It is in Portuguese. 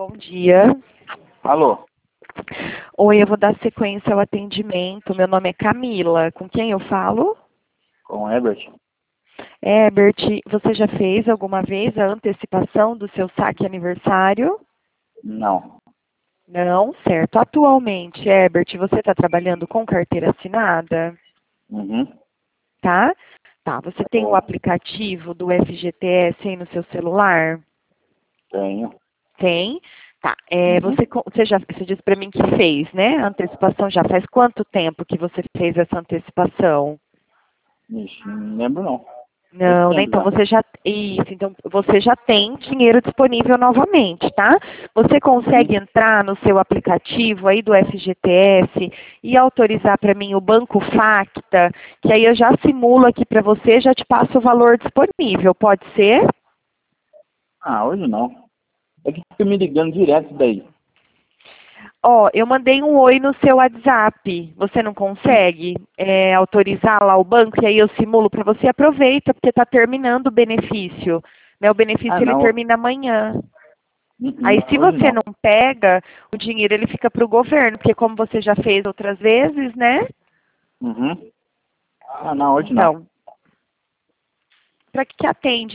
dia. Alô? Oi, eu vou dar sequência ao atendimento. Meu nome é Camila. Com quem eu falo? Com o Herbert? Herbert, você já fez alguma vez a antecipação do seu saque aniversário? Não. Não, certo. Atualmente, Herbert, você está trabalhando com carteira assinada? Uhum. Tá? Tá. Você tem o aplicativo do FGTS aí no seu celular? Tenho. Tem? Tá. Uhum. Você disse para mim que fez, né? A antecipação já faz quanto tempo que você fez essa antecipação? Ixi, não lembro não. Faz Não, né? tempo Então já. então você já tem dinheiro disponível novamente, tá? Você consegue Uhum. entrar no seu aplicativo aí do FGTS e autorizar para mim o Banco Facta, que aí eu já simulo aqui para você, já te passo o valor disponível, pode ser? Ah, hoje não. É que fica me ligando direto daí. Ó, eu mandei um oi no seu WhatsApp. Você não consegue autorizar lá o banco e aí eu simulo para você? Aproveita, porque está terminando o benefício. Né? O Ah, benefício ele não. termina amanhã. Uhum. Aí se Hoje você não. não pega, o dinheiro ele fica para o governo, porque como você já fez outras vezes, né? Uhum. Ah, não, hoje não. Então, para que atende?